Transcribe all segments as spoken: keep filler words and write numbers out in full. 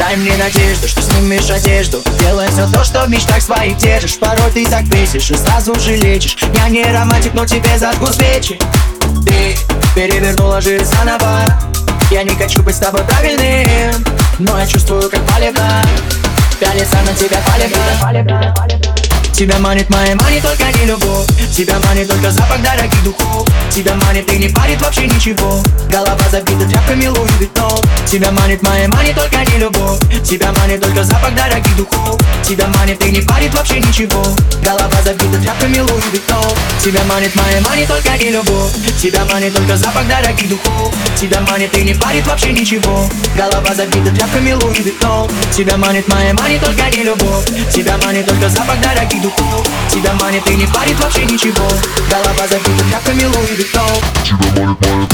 Дай мне надежду, что снимешь одежду. Делай все то, что в мечтах своих держишь. Порой ты так бесишь и сразу же лечишь. Я не романтик, но тебе зажгу свечи. Ты перевернула жизнь заново. Я не хочу быть с тобой правильным, но я чувствую, как палевно пялится на тебя палевно. Тебя манит моя мани, только не любовь. Тебя манит только запах дорогих духов. Тебя манит и не парит вообще ничего. Голова забита тряпками Луи Виттон. Тебя манит моя мани, только не любовь. Тебя манит только запах дорогих духов. Тебя манит и не парит вообще ничего. Голова забита тряпками Луи Виттон. Тебя манит моя мани, только не любовь. Тебя манит только запах дорогих духов. Тебя манит и не парит вообще ничего. Голова забита тряпками Луи Виттон. Тебя манит моя мани, только не любовь. Тебя манит только запах дорогих духов. Тебя манит и не парит вообще ничего. Голова забита тряпками Луи Виттон. Тебя манит, манит.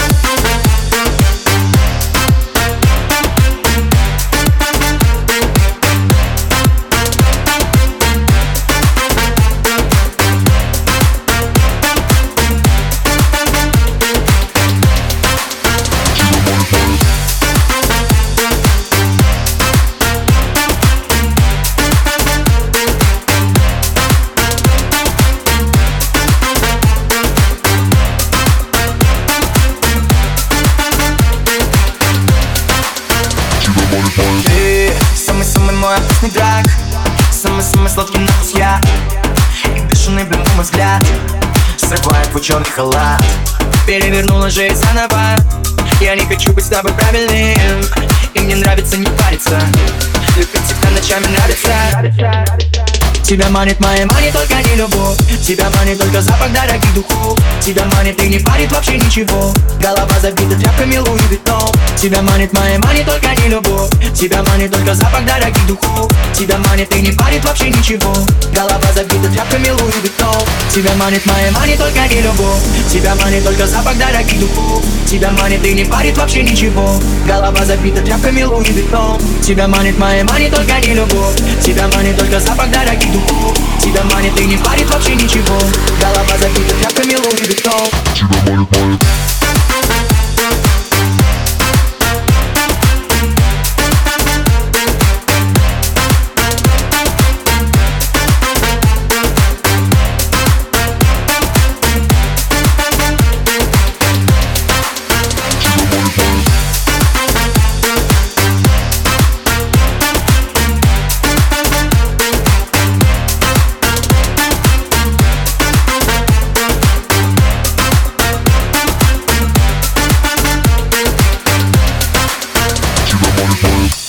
Ты самый-самый мой опасный враг. Самый-самый сладкий на вкус я. И бешеный, блин, мой взгляд срывает твой черный халат. Перевернула жизнь заново. Я не хочу быть с тобой правильным, и мне нравится не париться. Любить тебя ночами нравится. Тебя манит моя мани, только не любовь. Тебя манит только запах дорогих духов. Тебя манит и не парит вообще ничего. Голова забита тряпками Луи Виттон. Тебя манит моя мани, только не любовь. Тебя манит только запах дорогих духов. Тебя манит и не парит вообще ничего. Голова забита тряпками Луи Виттон. Тебя манит моя мани, только не любовь. Тебя манит только запах дорогих духов. Тебя манит и не парит вообще ничего. Голова забита тряпками Луи Виттон. Тебя манит моя мани, только не любовь. Тебя манит только запах дорогих духов. Тебя манит и не парит вообще ничего. Голова забита тряпками Луи Виттон. Тебя манит, манит. Money, money.